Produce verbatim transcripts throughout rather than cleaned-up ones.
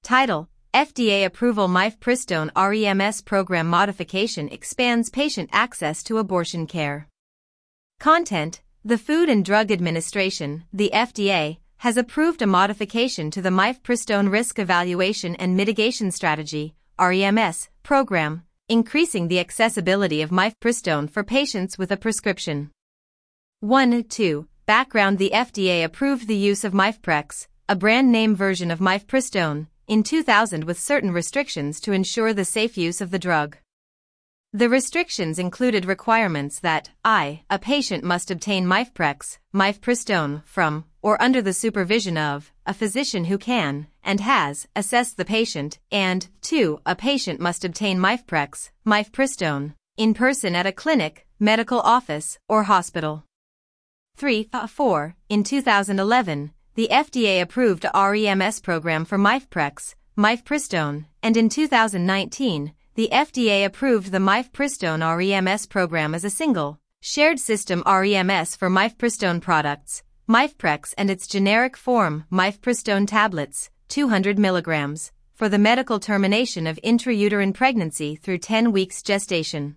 Title: F D A Approval Mifepristone R E M S Program Modification Expands Patient Access to Abortion Care. Content: The Food and Drug Administration, the F D A, has approved a modification to the Mifepristone Risk Evaluation and Mitigation Strategy, R E M S, program, increasing the accessibility of mifepristone for patients with a prescription. one two. Background: The F D A approved the use of Mifeprex, a brand name version of mifepristone, in two thousand with certain restrictions to ensure the safe use of the drug. The restrictions included requirements that I, a patient must obtain Mifeprex, mifepristone, from, or under the supervision of, a physician who can, and has, assessed the patient, and, two, a patient must obtain Mifeprex, mifepristone, in person at a clinic, medical office, or hospital. three four. In two thousand eleven, the F D A approved a R E M S program for Mifeprex, mifepristone, and in two thousand nineteen, the F D A approved the Mifepristone R E M S program as a single, shared system R E M S for mifepristone products, Mifeprex and its generic form, mifepristone tablets, two hundred milligrams, for the medical termination of intrauterine pregnancy through ten weeks gestation.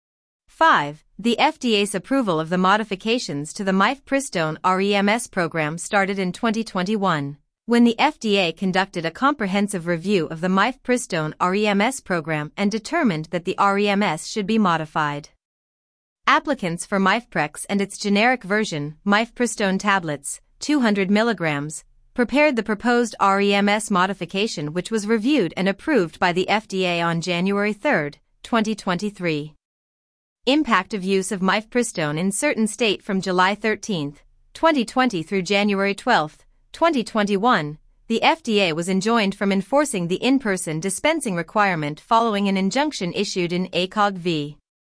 five. The F D A's approval of the modifications to the Mifepristone R E M S program started in twenty twenty-one, when the F D A conducted a comprehensive review of the Mifepristone R E M S program and determined that the R E M S should be modified. Applicants for Mifeprex and its generic version, mifepristone tablets, two hundred milligrams, prepared the proposed R E M S modification, which was reviewed and approved by the F D A on January third, twenty twenty-three. Impact of use of mifepristone in certain state: from July thirteenth, twenty twenty through January twelfth, twenty twenty-one, the F D A was enjoined from enforcing the in-person dispensing requirement following an injunction issued in A C O G v.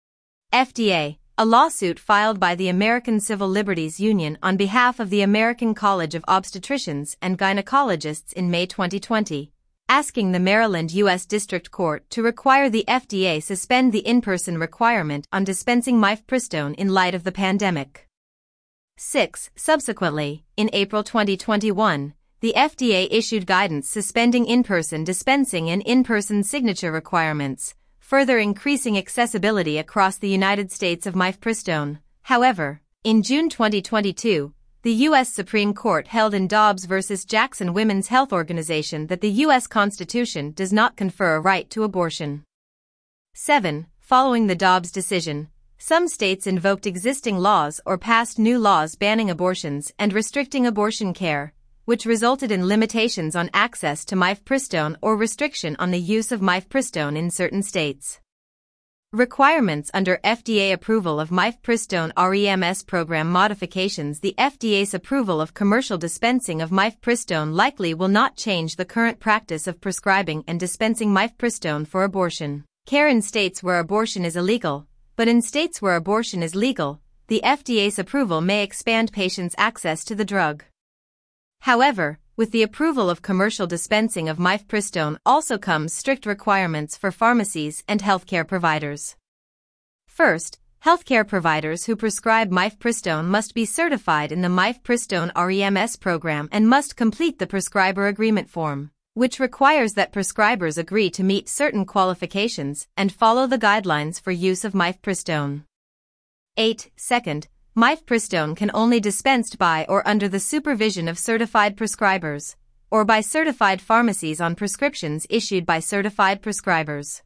F D A, a lawsuit filed by the American Civil Liberties Union on behalf of the American College of Obstetricians and Gynecologists in May twenty twenty, asking the Maryland U S District Court to require the F D A suspend the in-person requirement on dispensing mifepristone in light of the pandemic. six. Subsequently, in April twenty twenty-one, the F D A issued guidance suspending in-person dispensing and in-person signature requirements, further increasing accessibility across the United States of mifepristone. However, in June twenty twenty-two, the U S Supreme Court held in Dobbs versus Jackson Women's Health Organization that the U S Constitution does not confer a right to abortion. seven. Following the Dobbs decision, some states invoked existing laws or passed new laws banning abortions and restricting abortion care, which resulted in limitations on access to mifepristone or restriction on the use of mifepristone in certain states. Requirements under F D A approval of Mifepristone R E M S program modifications. The F D A's approval of commercial dispensing of mifepristone likely will not change the current practice of prescribing and dispensing mifepristone for abortion care in states where abortion is illegal, but in states where abortion is legal, the F D A's approval may expand patients' access to the drug. However, with the approval of commercial dispensing of mifepristone also comes strict requirements for pharmacies and healthcare providers. First, healthcare providers who prescribe mifepristone must be certified in the Mifepristone R E M S program and must complete the prescriber agreement form, which requires that prescribers agree to meet certain qualifications and follow the guidelines for use of mifepristone. eight. Second, mifepristone can only dispensed by or under the supervision of certified prescribers, or by certified pharmacies on prescriptions issued by certified prescribers.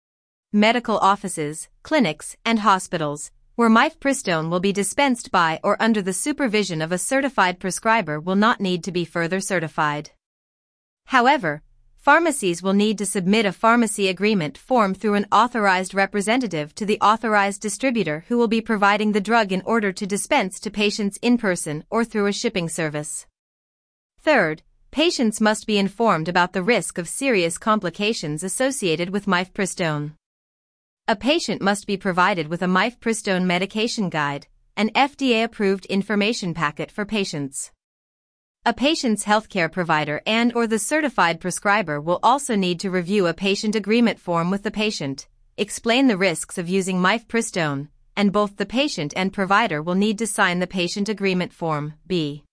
Medical offices, clinics, and hospitals, where mifepristone will be dispensed by or under the supervision of a certified prescriber, will not need to be further certified. However, pharmacies will need to submit a pharmacy agreement form through an authorized representative to the authorized distributor who will be providing the drug in order to dispense to patients in person or through a shipping service. Third, patients must be informed about the risk of serious complications associated with mifepristone. A patient must be provided with a mifepristone medication guide, an F D A-approved information packet for patients. A patient's healthcare provider and or the certified prescriber will also need to review a patient agreement form with the patient, explain the risks of using mifepristone, and both the patient and provider will need to sign the patient agreement form, B.